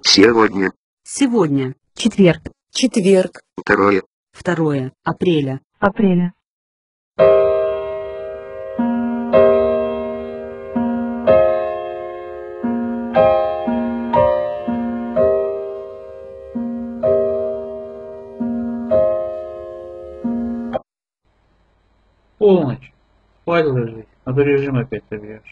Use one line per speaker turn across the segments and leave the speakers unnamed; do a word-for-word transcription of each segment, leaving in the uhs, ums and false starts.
Сегодня.
Сегодня.
Четверг. Четверг.
Второе.
Второе апреля.
Апреля.
Полночь. Спать ложись, а то режим опять собьешь.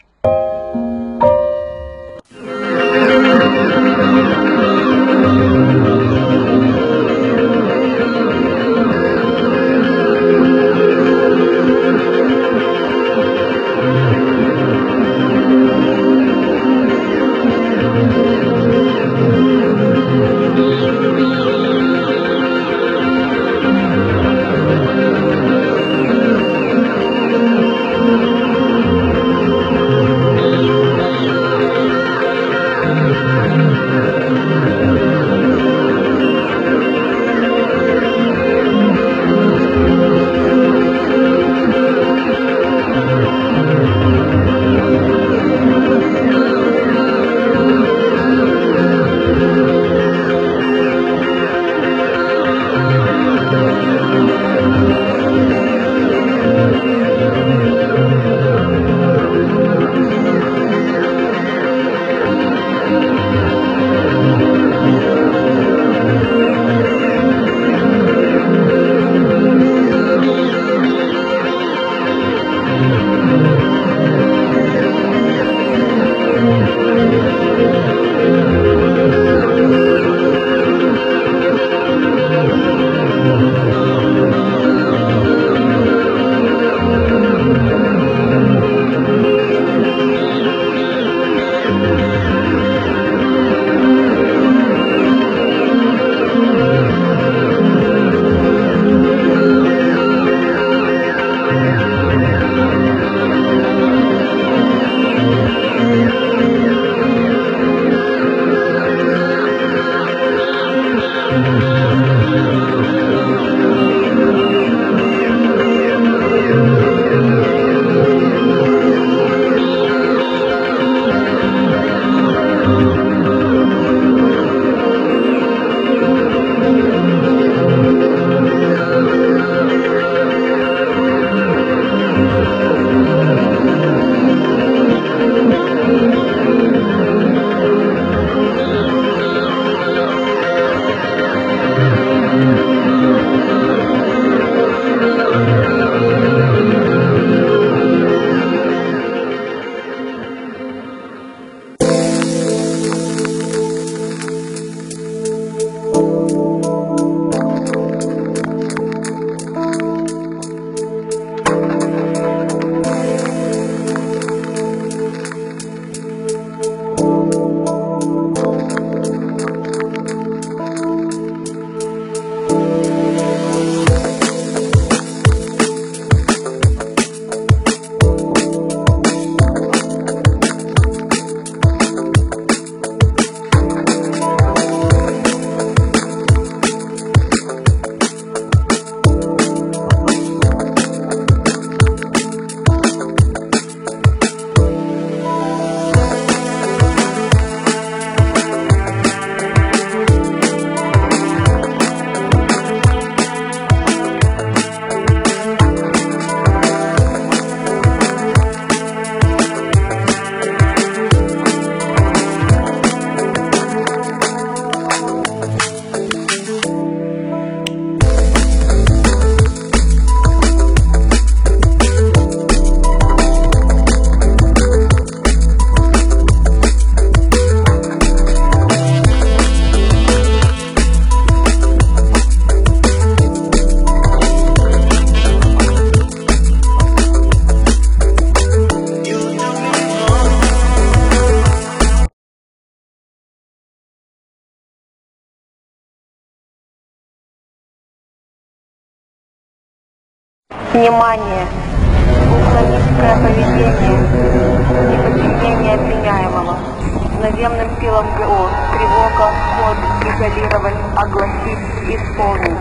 Внимание! Уклонистское поведение, неподчинение обвиняемого. Наземным силам ГО. Тревога, код, изолировать, огласить, исполнить.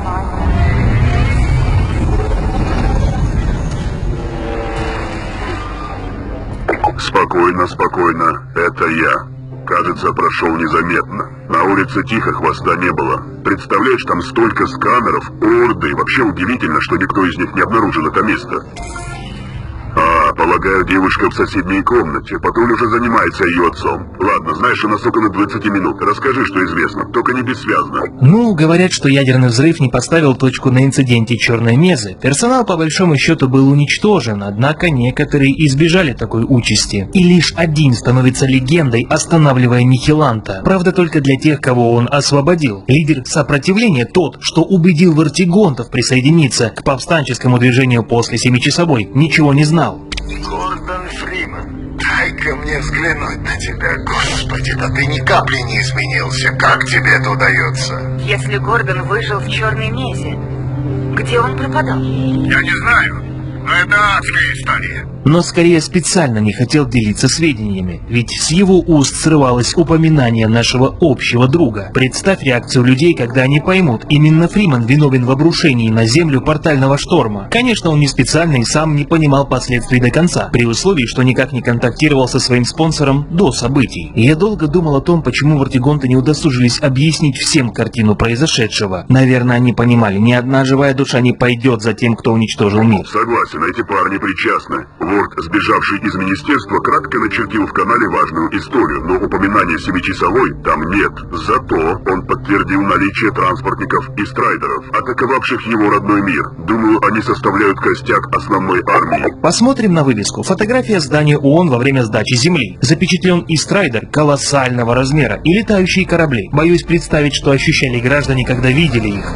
Спокойно, спокойно. Это я. Кажется, прошел незаметно. На улице тихо, хвоста не было. Представляешь, там столько сканеров, орды. Вообще удивительно, что никто из них не обнаружил это место. А, полагаю, девушка в соседней комнате. Патруль уже занимается ее отцом. Ладно, знаешь, у нас около двадцати минут. Расскажи, что известно, только не бессвязно.
Ну, говорят, что ядерный взрыв не поставил точку на инциденте Черной Мезы. Персонал, по большому счету, был уничтожен, однако некоторые избежали такой участи. И лишь один становится легендой, останавливая Нихиланта. Правда, только для тех, кого он освободил. Лидер сопротивления, тот, что убедил вартигонтов присоединиться к повстанческому движению после семичасовой, ничего не знал.
Гордон Фриман, дай-ка мне взглянуть на тебя, господи, да ты ни капли не изменился, как тебе это удается?
Если Гордон выжил в Черной Мезе, где он пропадал?
Я не знаю, но это адская история.
Но скорее специально не хотел делиться сведениями, ведь с его уст срывалось упоминание нашего общего друга. Представь реакцию людей, когда они поймут, именно Фриман виновен в обрушении на Землю портального шторма. Конечно, он не специально и сам не понимал последствий до конца, при условии, что никак не контактировал со своим спонсором до событий. Я долго думал о том, почему вартигонты не удосужились объяснить всем картину произошедшего. Наверное, они понимали, ни одна живая душа не пойдет за тем, кто уничтожил мир.
Согласен, эти парни причастны. Лорд, сбежавший из министерства, кратко начертил в канале важную историю, но упоминания семичасовой там нет. Зато он подтвердил наличие транспортников и страйдеров, атаковавших его родной мир. Думаю, они составляют костяк основной армии.
Посмотрим на вывеску. Фотография здания ООН во время сдачи Земли. Запечатлен и страйдер колоссального размера, и летающие корабли. Боюсь представить, что ощущали граждане, когда видели их.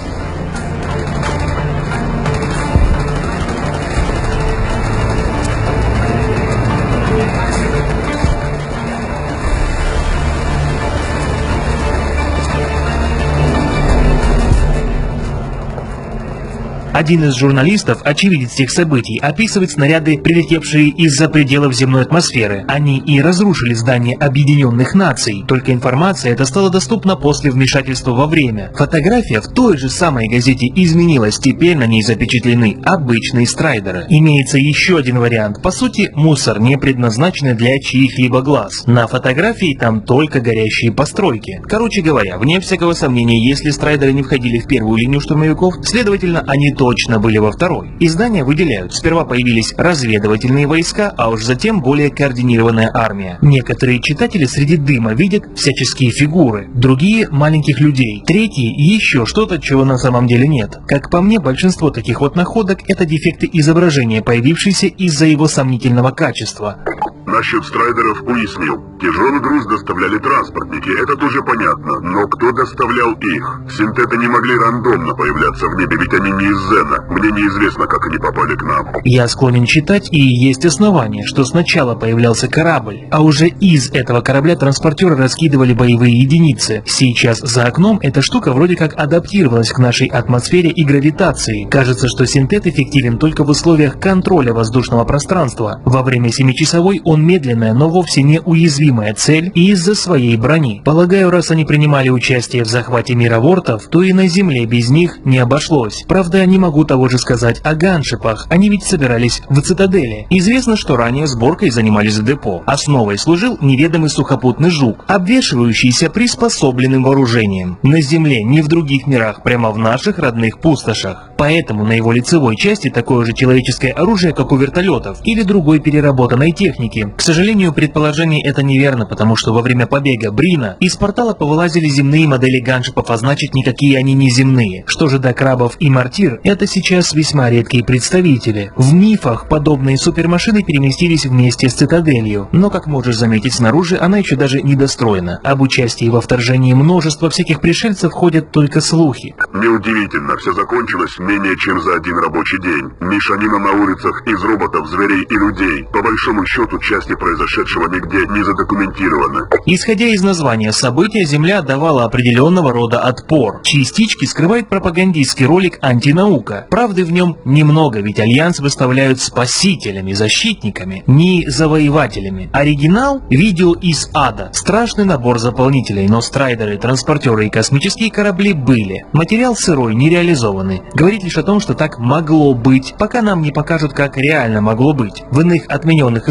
Один из журналистов, очевидец тех событий, описывает снаряды, прилетевшие из-за пределов земной атмосферы. Они и разрушили здание Объединенных Наций. Только информация эта стала доступна после вмешательства во время. Фотография в той же самой газете изменилась. Теперь на ней запечатлены обычные страйдеры. Имеется еще один вариант. По сути, мусор, не предназначенный для чьих-либо глаз. На фотографии там только горящие постройки. Короче говоря, вне всякого сомнения, если страйдеры не входили в первую линию штурмовиков, следовательно, они точно были во второй. Издания выделяют. Сперва появились разведывательные войска, а уж затем более координированная армия. Некоторые читатели среди дыма видят всяческие фигуры, другие – маленьких людей, третьи – еще что-то, чего на самом деле нет. Как по мне, большинство таких вот находок – это дефекты изображения, появившиеся из-за его сомнительного качества.
Насчет страйдеров уяснил. Тяжелый груз доставляли транспортники, это тоже понятно. Но кто доставлял их? Синтеты не могли рандомно появляться в небе, ведь они не из Зена. Мне неизвестно, как они попали к нам.
Я склонен считать, и есть основания, что сначала появлялся корабль, а уже из этого корабля транспортеры раскидывали боевые единицы. Сейчас за окном эта штука вроде как адаптировалась к нашей атмосфере и гравитации. Кажется, что синтет эффективен только в условиях контроля воздушного пространства. Во время семичасовой он медленная, но вовсе не уязвимая цель из-за своей брони. Полагаю, раз они принимали участие в захвате мира вортов, то и на Земле без них не обошлось. Правда, не могу того же сказать о ганшипах, они ведь собирались в цитадели. Известно, что ранее сборкой занимались в депо. Основой служил неведомый сухопутный жук, обвешивающийся приспособленным вооружением. На Земле, ни в других мирах, прямо в наших родных пустошах. Поэтому на его лицевой части такое же человеческое оружие, как у вертолетов, или другой переработанной техники. К сожалению, предположение это неверно, потому что во время побега Брина из портала повылазили земные модели ганшипов, а значит никакие они не земные. Что же до крабов и мортир, это сейчас весьма редкие представители. В мифах подобные супермашины переместились вместе с цитаделью, но, как можешь заметить, снаружи она еще даже не достроена. Об участии во вторжении множества всяких пришельцев ходят только слухи.
Неудивительно, все закончилось менее чем за один рабочий день. Мешанина на улицах из роботов, зверей и людей. По большому счету, части произошедшего нигде не задокументированы.
Исходя из названия события, Земля давала определенного рода отпор. Частички скрывает пропагандистский ролик «Антинаука». Правды в нем немного, ведь Альянс выставляют спасителями, защитниками, не завоевателями. Оригинал – видео из ада. Страшный набор заполнителей, но страйдеры, транспортеры и космические корабли были. Материал сырой, нереализованный. Говорит лишь о том, что так могло быть, пока нам не покажут, как реально могло быть. В иных отмененных историях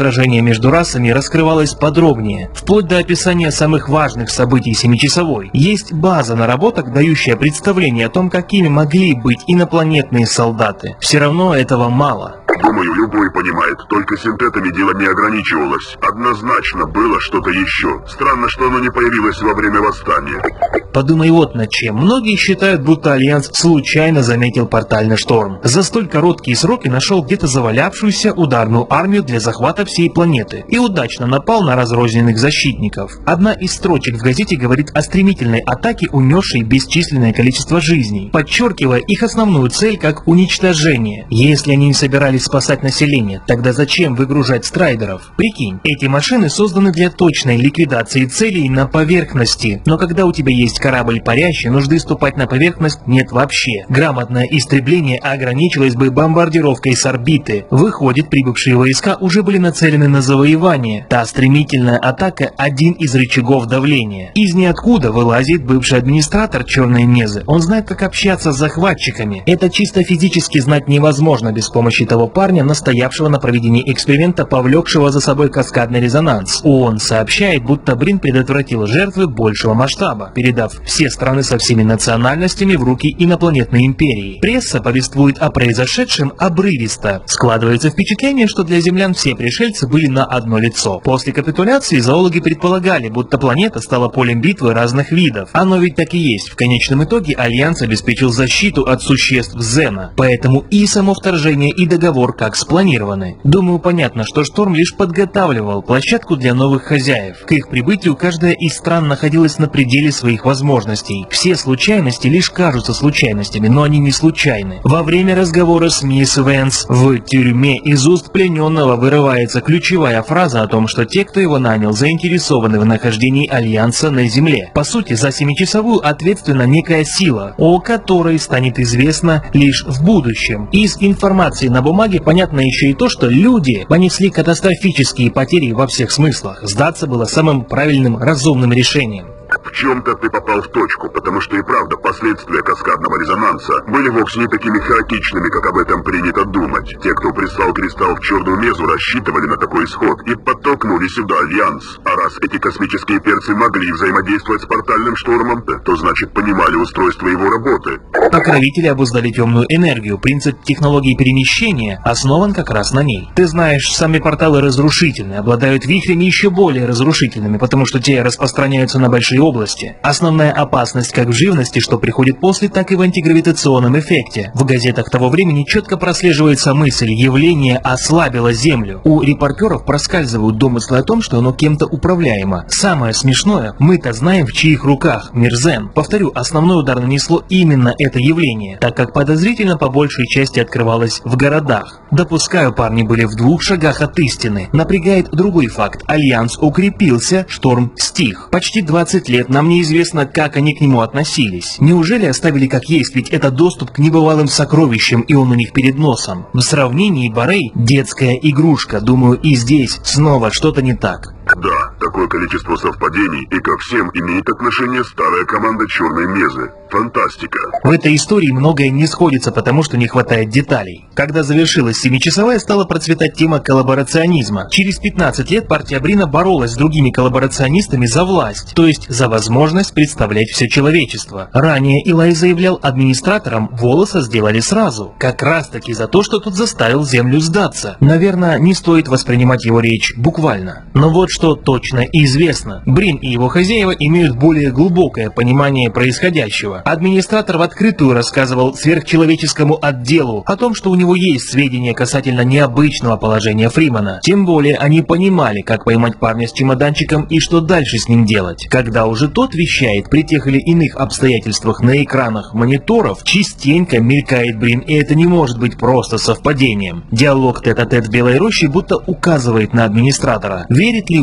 сражения между расами раскрывалось подробнее, вплоть до описания самых важных событий семичасовой. Есть база наработок, дающая представление о том, какими могли быть инопланетные солдаты. Все равно этого мало.
Думаю, любой понимает, только синтетами дело не ограничивалось. Однозначно было что-то еще. Странно, что оно не появилось во время восстания.
Подумай вот над чем. Многие считают, будто Альянс случайно заметил портальный шторм. За столь короткие сроки нашел где-то завалявшуюся ударную армию для захвата всей планеты и удачно напал на разрозненных защитников. Одна из строчек в газете говорит о стремительной атаке, унесшей бесчисленное количество жизней, подчеркивая их основную цель как уничтожение. Если они не собирались спасать население, тогда зачем выгружать страйдеров? Прикинь, эти машины созданы для точной ликвидации целей на поверхности, но когда у тебя есть корабль парящий, нужды ступать на поверхность нет вообще. Грамотное истребление ограничилось бы бомбардировкой с орбиты. Выходит, прибывшие войска уже были нацелены на завоевание. Та стремительная атака – один из рычагов давления. Из ниоткуда вылазит бывший администратор Черной Мезы. Он знает, как общаться с захватчиками. Это чисто физически знать невозможно без помощи того парня, настоявшего на проведении эксперимента, повлекшего за собой каскадный резонанс. ООН сообщает, будто Брин предотвратил жертвы большего масштаба, передав все страны со всеми национальностями в руки инопланетной империи. Пресса повествует о произошедшем обрывисто. Складывается впечатление, что для землян все пришельцы были на одно лицо. После капитуляции зоологи предполагали, будто планета стала полем битвы разных видов. Оно ведь так и есть. В конечном итоге Альянс обеспечил защиту от существ Зена. Поэтому и само вторжение, и договор как спланированы. Думаю, понятно, что Шторм лишь подготавливал площадку для новых хозяев. К их прибытию каждая из стран находилась на пределе своих возможностей. Все случайности лишь кажутся случайностями, но они не случайны. Во время разговора с мисс Вэнс в тюрьме из уст плененного вырывается ключевая фраза о том, что те, кто его нанял, заинтересованы в нахождении Альянса на Земле. По сути, за семичасовую ответственна некая сила, о которой станет известно лишь в будущем. Из информации на бумаге понятно еще и то, что люди понесли катастрофические потери во всех смыслах. Сдаться было самым правильным, разумным решением.
В чем-то ты попал в точку, потому что и правда последствия каскадного резонанса были вовсе не такими хаотичными, как об этом принято думать. Те, кто прислал кристалл в Черную Мезу, рассчитывали на такой исход и подтолкнули сюда Альянс. А раз эти космические перцы могли взаимодействовать с портальным штормом, то значит понимали устройство его работы.
Покровители обуздали темную энергию. Принцип технологии перемещения основан как раз на ней. Ты знаешь, сами порталы разрушительны, обладают вихрями еще более разрушительными, потому что те распространяются на большие области. Основная опасность как в живности, что приходит после, так и в антигравитационном эффекте. В газетах того времени четко прослеживается мысль: явление ослабило Землю. У репортеров проскальзывают домыслы о том, что оно кем-то управляемо. Самое смешное, мы-то знаем, в чьих руках мир Зен. Повторю, основной удар нанесло именно это явление, так как подозрительно по большей части открывалось в городах. Допускаю, парни были в двух шагах от истины. Напрягает другой факт: Альянс укрепился, Шторм стих. Почти двадцать лет нам неизвестно, как они к нему относились. Неужели оставили как есть, ведь это доступ к небывалым сокровищам, и он у них перед носом. В сравнении Борей – детская игрушка. Думаю, и здесь снова что-то не так.
Да, такое количество совпадений, и ко всем имеет отношение старая команда Черной Мезы. Фантастика.
В этой истории многое не сходится, потому что не хватает деталей. Когда завершилась семичасовая, стала процветать тема коллаборационизма. Через пятнадцать лет партия Брина боролась с другими коллаборационистами за власть, то есть за возможность представлять все человечество. Ранее Илай заявлял, администраторам волоса сделали сразу. Как раз таки за то, что тот заставил Землю сдаться. Наверное, не стоит воспринимать его речь буквально. Но вот что точно известно. Брин и его хозяева имеют более глубокое понимание происходящего. Администратор в открытую рассказывал сверхчеловеческому отделу о том, что у него есть сведения касательно необычного положения Фримана. Тем более они понимали, как поймать парня с чемоданчиком и что дальше с ним делать. Когда уже тот вещает при тех или иных обстоятельствах на экранах мониторов, частенько мелькает Брин, и это не может быть просто совпадением. Диалог тет-а-тет с Белой Рощей будто указывает на администратора. Верит ли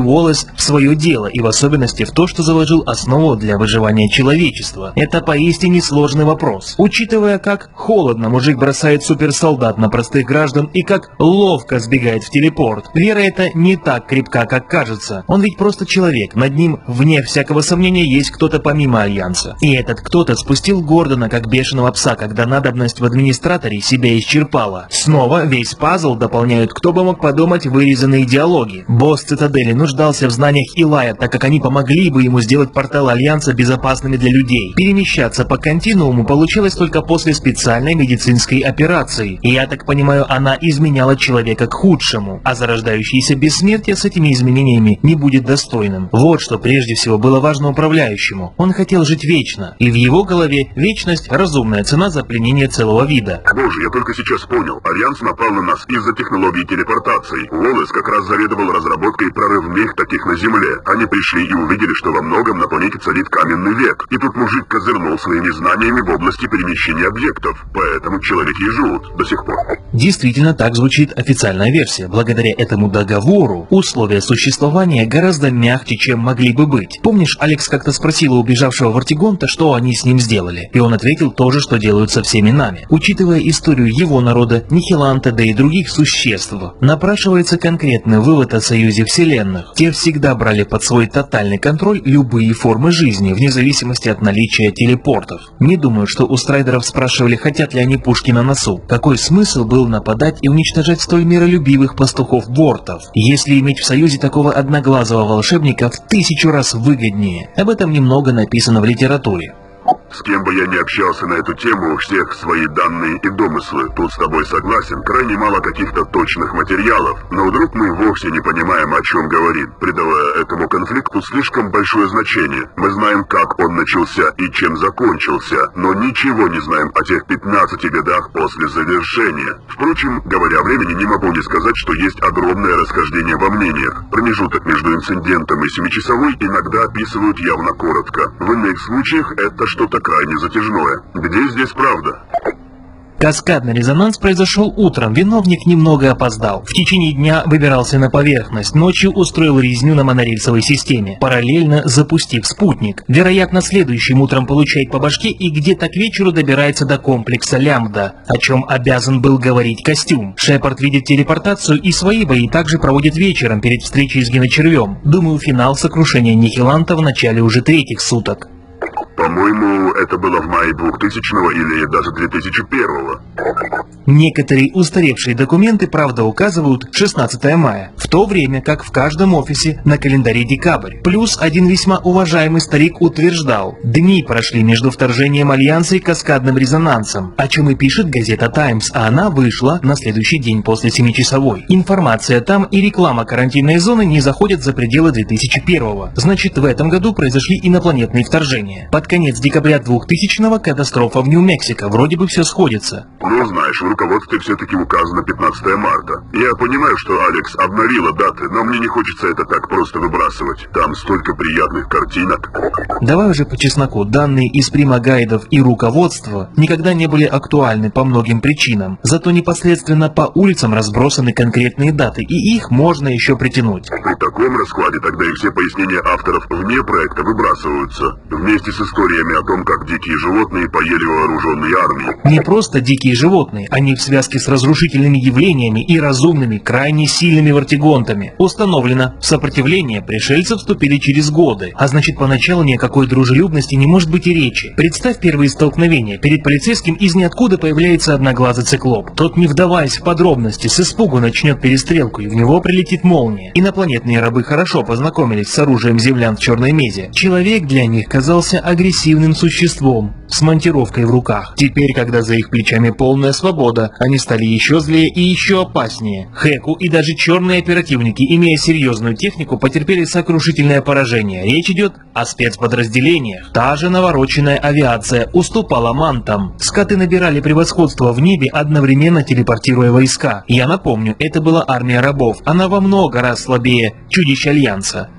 Уоллес в свое дело и в особенности в то, что заложил основу для выживания человечества. Это поистине сложный вопрос. Учитывая, как холодно мужик бросает суперсолдат на простых граждан и как ловко сбегает в телепорт, вера эта не так крепка, как кажется. Он ведь просто человек, над ним, вне всякого сомнения, есть кто-то помимо Альянса. И этот кто-то спустил Гордона как бешеного пса, когда надобность в администраторе себя исчерпала. Снова весь пазл дополняют, кто бы мог подумать, вырезанные диалоги. Босс Цитадели нуждался в знаниях Илая, так как они помогли бы ему сделать порталы Альянса безопасными для людей. Перемещаться по континууму получилось только после специальной медицинской операции. И я так понимаю, она изменяла человека к худшему. А зарождающееся бессмертие с этими изменениями не будет достойным. Вот что прежде всего было важно управляющему. Он хотел жить вечно. И в его голове вечность – разумная цена за пленение целого вида.
Боже, я только сейчас понял. Альянс напал на нас из-за технологии телепортации. Уоллес как раз заведовал разработкой прорывных таких на Земле. Они пришли и увидели, что во многом на планете царит каменный век. И тут мужик козырнул своими знаниями в области перемещения объектов. Поэтому человеки и живут до сих пор.
Действительно, так звучит официальная версия. Благодаря этому договору условия существования гораздо мягче, чем могли бы быть. Помнишь, Алекс как-то спросила убежавшего Вартигонта, что они с ним сделали? И он ответил то же, что делают со всеми нами. Учитывая историю его народа, Нихиланта, да и других существ, напрашивается конкретный вывод о союзе вселенных. Те всегда брали под свой тотальный контроль любые формы жизни, вне зависимости от наличия телепортов. Не думаю, что у страйдеров спрашивали, хотят ли они пушки на носу. Какой смысл был нападать и уничтожать столь миролюбивых пастухов-бортов, если иметь в союзе такого одноглазого волшебника в тысячу раз выгоднее? Об этом немного написано в литературе.
С кем бы я ни общался на эту тему, у всех свои данные и домыслы. Тут с тобой согласен, крайне мало каких-то точных материалов. Но вдруг мы вовсе не понимаем, о чем говорит, придавая этому конфликту слишком большое значение. Мы знаем, как он начался и чем закончился, но ничего не знаем о тех пятнадцати годах после завершения. Впрочем, говоря о времени, не могу не сказать, что есть огромное расхождение во мнениях. Промежуток между инцидентом и семичасовой иногда описывают явно коротко. В иных случаях это что-то крайне затяжное. Где здесь правда?
Каскадный резонанс произошел утром, виновник немного опоздал. В течение дня выбирался на поверхность, ночью устроил резню на монорельсовой системе, параллельно запустив спутник. Вероятно, следующим утром получает по башке и где-то к вечеру добирается до комплекса Лямбда, о чем обязан был говорить костюм. Шепард видит телепортацию и свои бои также проводит вечером перед встречей с Геночервем. Думаю, финал сокрушения Нихиланта в начале уже третьих суток.
По-моему, это было в мае двухтысячного или даже две тысячи первого.
Некоторые устаревшие документы, правда, указывают шестнадцатое мая, в то время как в каждом офисе на календаре декабрь. Плюс один весьма уважаемый старик утверждал, дни прошли между вторжением Альянса и каскадным резонансом, о чем и пишет газета «Таймс», а она вышла на следующий день после семичасовой. Информация там и реклама карантинной зоны не заходят за пределы две тысячи первого. Значит, в этом году произошли инопланетные вторжения. Под конец декабря двухтысячного катастрофа в Нью-Мексико, вроде бы все сходится.
Ну, знаешь, в руководстве все-таки указано пятнадцатое марта. Я понимаю, что Алекс обновила даты, но мне не хочется это так просто выбрасывать. Там столько приятных картинок.
Давай уже по чесноку, данные из примагайдов и руководства никогда не были актуальны по многим причинам. Зато непосредственно по улицам разбросаны конкретные даты, и их можно еще притянуть.
При таком раскладе тогда и все пояснения авторов вне проекта выбрасываются. Вместе с историями о том, как дикие животные поели вооруженные армии.
Не просто дикие животные, они в связке с разрушительными явлениями и разумными, крайне сильными вартигонтами. Установлено, в сопротивление пришельцы вступили через годы, а значит, поначалу ни о какой дружелюбности не может быть и речи. Представь первые столкновения. Перед полицейским из ниоткуда появляется одноглазый циклоп. Тот, не вдаваясь в подробности, с испугу начнет перестрелку, и в него прилетит молния. Инопланетные рабы хорошо познакомились с оружием землян в Черной Мезе. Человек для них казался агрессивным существом, с монтировкой в руках. Теперь, когда за их плечами полная свобода, они стали еще злее и еще опаснее. Хэку и даже черные оперативники, имея серьезную технику, потерпели сокрушительное поражение. Речь идет о спецподразделениях. Та же навороченная авиация уступала мантам. Скаты набирали превосходство в небе, одновременно телепортируя войска. Я напомню, это была армия рабов. Она во много раз слабее чудищ Альянса.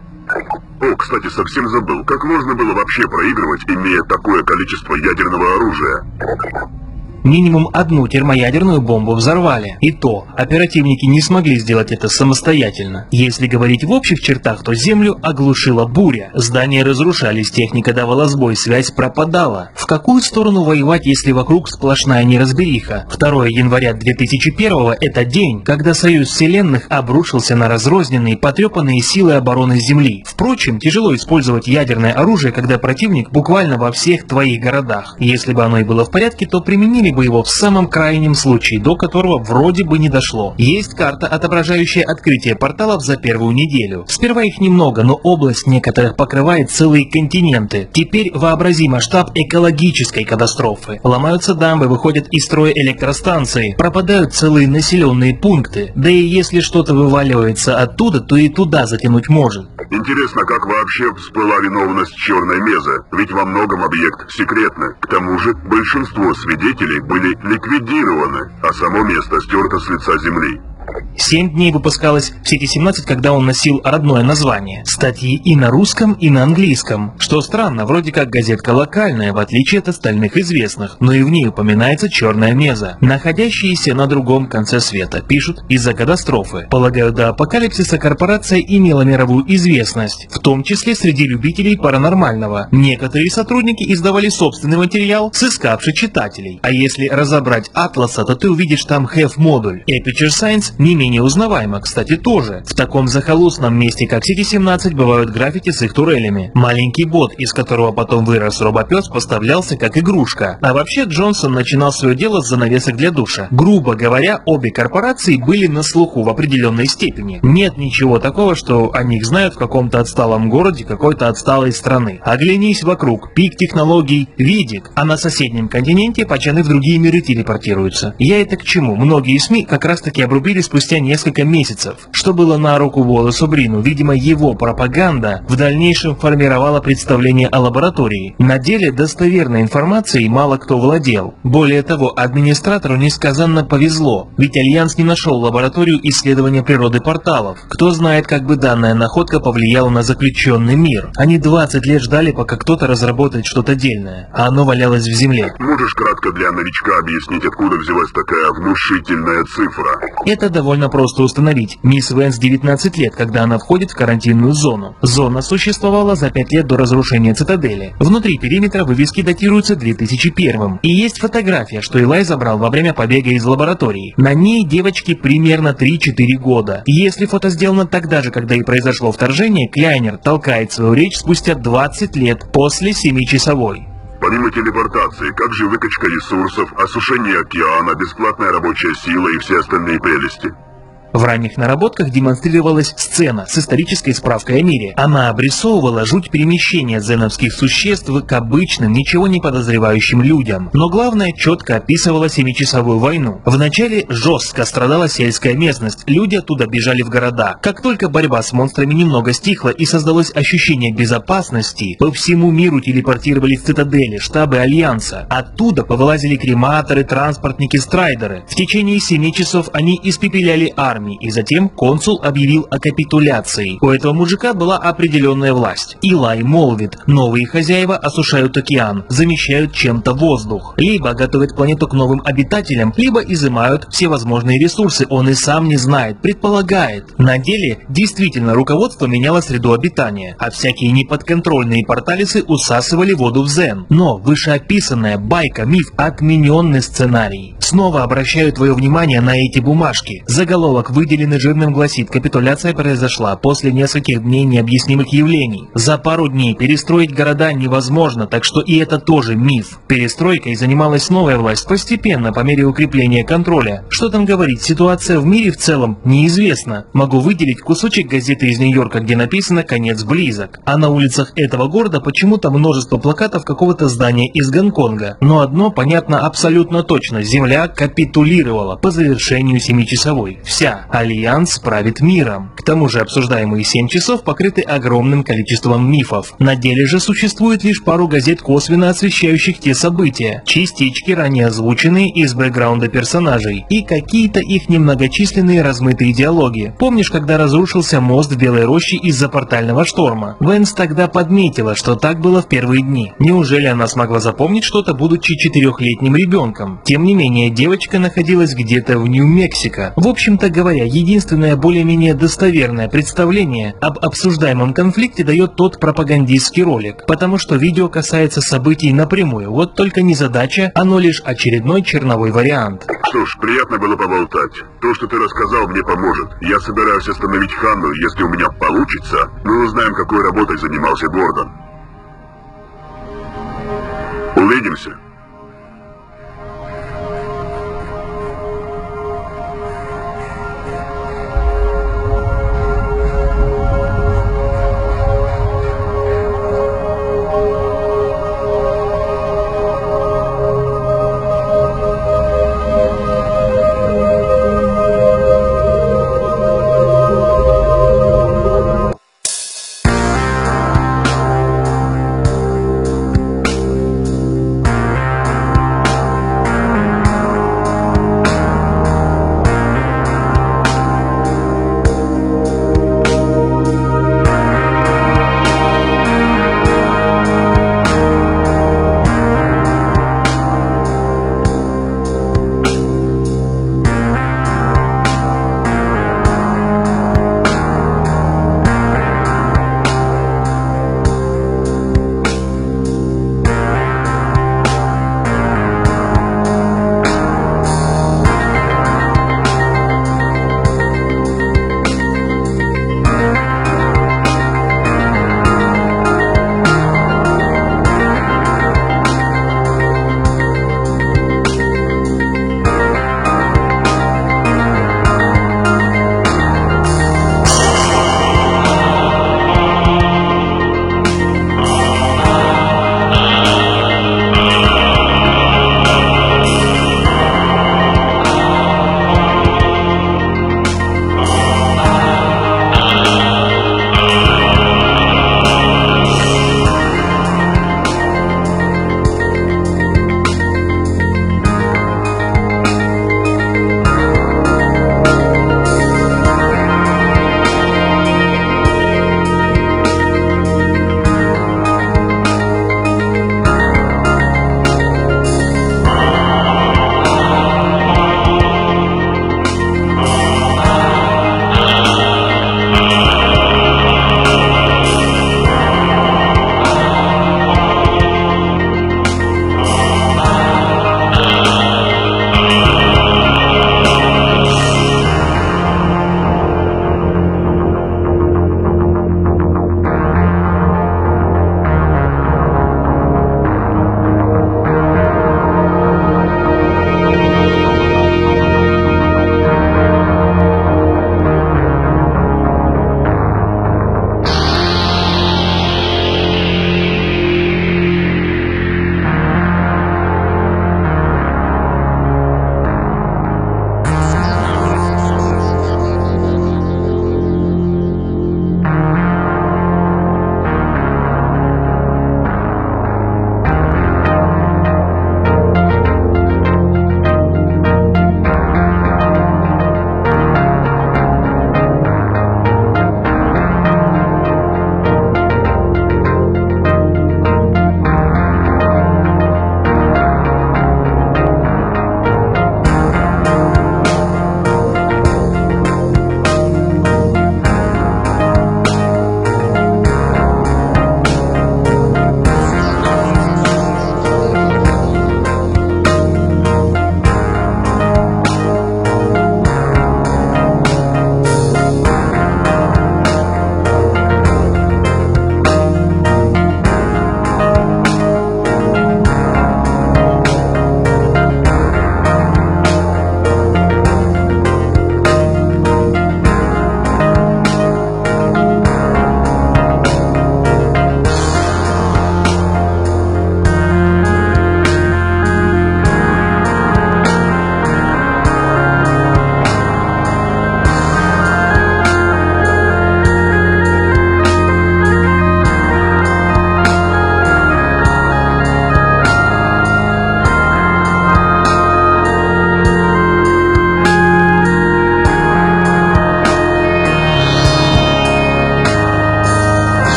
О, кстати, совсем забыл, как можно было вообще проигрывать, имея такое количество ядерного оружия?
Минимум одну термоядерную бомбу взорвали. И то, оперативники не смогли сделать это самостоятельно. Если говорить в общих чертах, то землю оглушила буря. Здания разрушались, техника давала сбой, связь пропадала. В какую сторону воевать, если вокруг сплошная неразбериха? второго января две тысячи первого – это день, когда Союз Вселенных обрушился на разрозненные, потрепанные силы обороны Земли. Впрочем, тяжело использовать ядерное оружие, когда противник буквально во всех твоих городах. Если бы оно и было в порядке, то применили бы его в самом крайнем случае, до которого вроде бы не дошло. Есть карта, отображающая открытие порталов за первую неделю. Сперва их немного, но область некоторых покрывает целые континенты. Теперь вообрази масштаб экологической катастрофы. Ломаются дамбы, выходят из строя электростанции, пропадают целые населенные пункты. Да и если что-то вываливается оттуда, то и туда затянуть может.
Интересно, как вообще всплыла виновность черной мезы? Ведь во многом объект секретный. К тому же, большинство свидетелей были ликвидированы, а само место стерто с лица земли.
Семь дней выпускалось в сети семнадцать, когда он носил родное название. Статьи и на русском, и на английском. Что странно, вроде как газетка локальная, в отличие от остальных известных, но и в ней упоминается черная меза, находящаяся на другом конце света, пишут из-за катастрофы. Полагаю, до апокалипсиса корпорация имела мировую известность, в том числе среди любителей паранормального. Некоторые сотрудники издавали собственный материал, сыскавший читателей. А если разобрать атласа, то ты увидишь там хэв-модуль. Aperture Science не менее узнаваемо, кстати, тоже. В таком захолустном месте, как сети семнадцать, бывают граффити с их турелями. Маленький бот, из которого потом вырос робопес, поставлялся как игрушка. А вообще Джонсон начинал свое дело с занавесок для душа. Грубо говоря, обе корпорации были на слуху в определенной степени. Нет ничего такого, что о них знают в каком-то отсталом городе какой-то отсталой страны. Оглянись вокруг, пик технологий, видик, а на соседнем континенте пачаны в другие миры телепортируются. Я это к чему? Многие СМИ как раз таки обрубили спустя несколько месяцев. Что было на руку Уоллесу Брину, видимо, его пропаганда в дальнейшем формировала представление о лаборатории. На деле достоверной информацией мало кто владел. Более того, администратору несказанно повезло, ведь Альянс не нашел лабораторию исследования природы порталов. Кто знает, как бы данная находка повлияла на заключенный мир. Они двадцать лет ждали, пока кто-то разработает что-то дельное, а оно валялось в земле.
Можешь кратко для новичка объяснить, откуда взялась такая внушительная цифра?
Это довольно просто установить. Мисс Вэнс девятнадцать лет, когда она входит в карантинную зону. Зона существовала за пять лет до разрушения цитадели. Внутри периметра вывески датируются две тысячи первым. И есть фотография, что Элай забрал во время побега из лаборатории. На ней девочке примерно три-четыре года. Если фото сделано тогда же, когда и произошло вторжение, Кляйнер толкает свою речь спустя двадцать лет после семичасовой.
Помимо телепортации, как же выкачка ресурсов, осушение океана, бесплатная рабочая сила и все остальные прелести?
В ранних наработках демонстрировалась сцена с исторической справкой о мире. Она обрисовывала жуть перемещения зеновских существ к обычным, ничего не подозревающим людям. Но главное, четко описывала семичасовую войну. Вначале жестко страдала сельская местность, люди оттуда бежали в города. Как только борьба с монстрами немного стихла и создалось ощущение безопасности, по всему миру телепортировались цитадели, штабы Альянса. Оттуда повылазили крематоры, транспортники, страйдеры. В течение семи часов они испепеляли армию. И затем консул объявил о капитуляции. У этого мужика была определенная власть. Илай молвит, новые хозяева осушают океан, замещают чем-то воздух. Либо готовят планету к новым обитателям, либо изымают все возможные ресурсы. Он и сам не знает, предполагает. На деле, действительно, руководство меняло среду обитания, а всякие неподконтрольные порталисы усасывали воду в Зен. Но вышеописанная байка, миф, отмененный сценарий. Снова обращаю твое внимание на эти бумажки. Заголовок выделенный жирным гласит: капитуляция произошла после нескольких дней необъяснимых явлений. За пару дней перестроить города невозможно, так что и это тоже миф. Перестройкой занималась новая власть постепенно, по мере укрепления контроля. Что там говорить, ситуация в мире в целом неизвестна. Могу выделить кусочек газеты из Нью-Йорка, где написано «Конец близок». А на улицах этого города почему-то множество плакатов какого-то здания из Гонконга. Но одно понятно абсолютно точно: Земля капитулировала по завершению семичасовой. Вся. Альянса. Альянс правит миром. К тому же обсуждаемые семь часов покрыты огромным количеством мифов. На деле же существует лишь пару газет, косвенно освещающих те события, частички, ранее озвученные из бэкграунда персонажей, и какие-то их немногочисленные размытые диалоги. Помнишь, когда разрушился мост в Белой роще из-за портального шторма? Вэнс тогда подметила, что так было в первые дни. Неужели она смогла запомнить что-то, будучи четырехлетним ребенком? Тем не менее, девочка находилась где-то в Нью-Мексико. В общем-то говоря, единственное более-менее достоверное представление об обсуждаемом конфликте дает тот пропагандистский ролик, потому что видео касается событий напрямую, вот только не задача, оно лишь очередной черновой вариант.
Что ж, приятно было поболтать. То, что ты рассказал, мне поможет. Я собираюсь остановить Ханну, если у меня получится. Мы узнаем, какой работой занимался Гордон. Увидимся.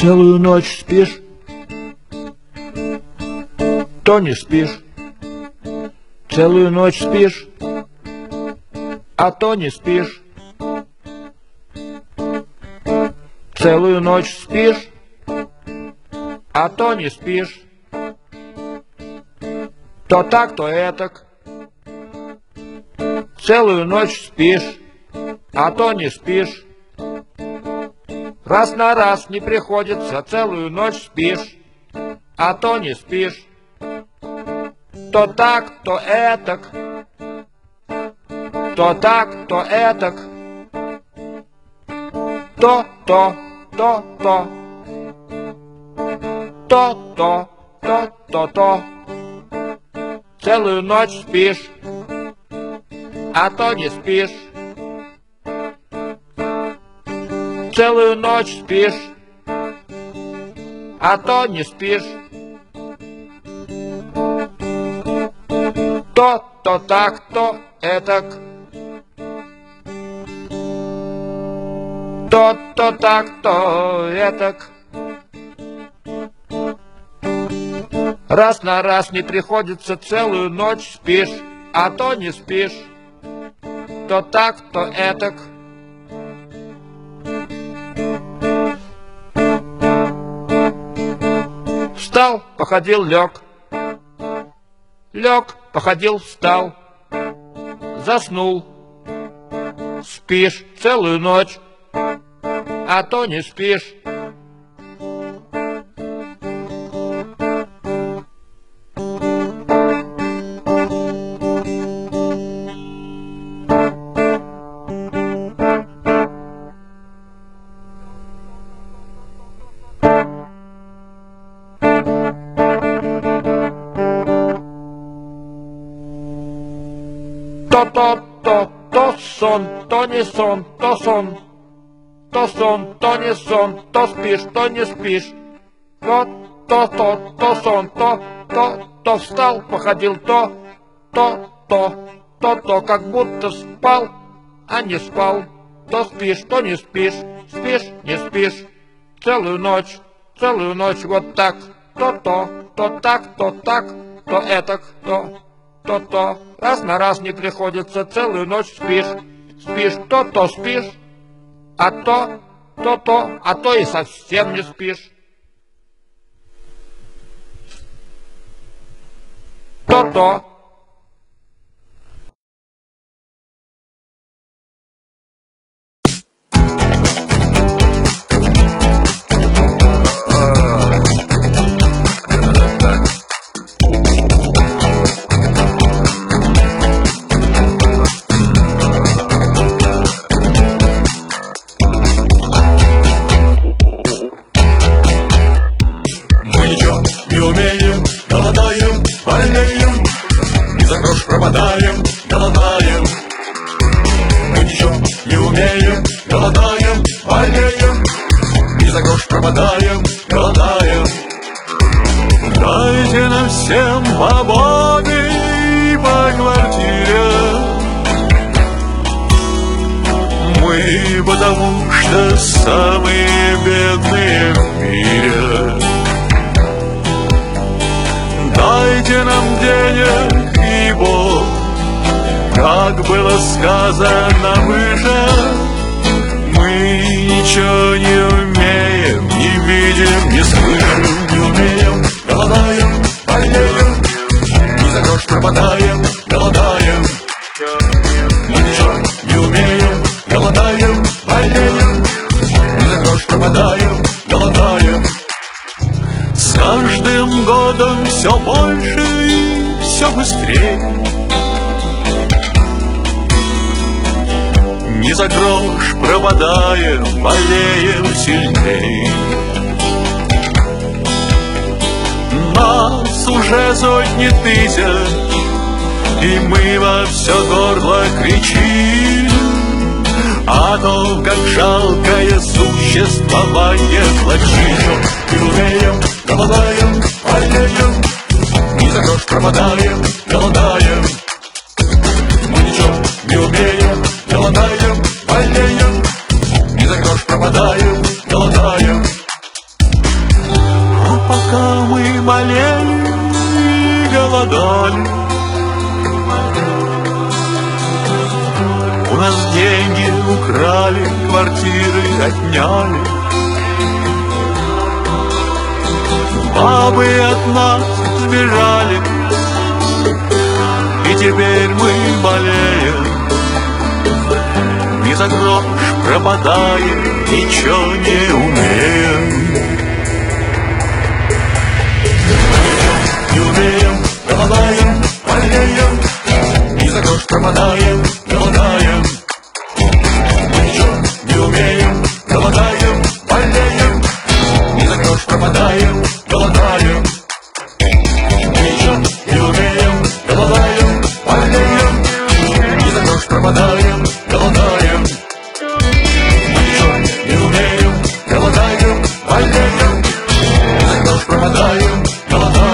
Целую ночь спишь, то не спишь. Целую ночь спишь, а то не спишь. Целую ночь спишь, а то не спишь. То так, то этак. Целую ночь спишь, а то не спишь. Раз на раз не приходится, целую ночь спишь, а то не спишь. То так, то этак. То так, то этак. То, то, то, то. То, то, то, то, то. Целую ночь спишь, а то не спишь. Целую ночь спишь, а то не спишь. То, то так, то этак. То, то так, то этак. Раз на раз не приходится, целую ночь спишь, а то не спишь. То так, то этак. Встал, походил, лег. Лег, походил, встал. Заснул. Спишь целую ночь, а то не спишь. То-то-то, то сон, то не сон, то сон. То сон, то не сон, то спишь, то не спишь. То, то, то, то сон, то, то, то встал, походил, то, то, то, то, то, как будто спал, а не спал. То спишь, то не спишь, спишь, не спишь. Целую ночь, целую ночь вот так. То-то, то так, то так, то этак, то, то-то. Раз на раз не приходится, целую ночь спишь. Спишь, то-то спишь, а то, то-то, а то и совсем не спишь. То-то.
Пропадаем, голодаем. Мы ничего не умеем, голодаем, болеем. И за грош пропадаем, голодаем. Дайте нам всем свободы по квартире. Мы потому что самые бедные в мире. Дайте нам денег, Бог, как было сказано выше, мы ничего не умеем, не видим, не слышим, не умеем, голодаем, болеем, и за грош пропадаем, голодаем. Мы ничего не умеем, голодаем, болеем, и за грош пропадаем, голодаем. С каждым годом все больше и все быстрее. Не за грош пропадаем, болеем сильней. Нас уже сотни тысяч, и мы во все горло кричим о том, как жалкое существование плачим. И умеем, голодаем, болеем, и за грош пропадаем, голодаем. Мы ничего не умеем, голодаем, болеем, и за грош пропадаем, голодаем. голодали. У нас деньги украли, квартиры отняли. Бабы от нас сбежали, и теперь мы болеем. Не за грош пропадаем, ничего не умеем. Не умеем, голодаем, болеем. Не за грош пропадаем, голодаем. Ничего не умеем, голодаем, болеем. Не за грош пропадаем, голодаем. Ничего не умеем, голодаем, болеем. Не за грош пропадаем, голодаем. Ничего не умеем, голодаем, болеем. Не за грош пропадаем, голодаем.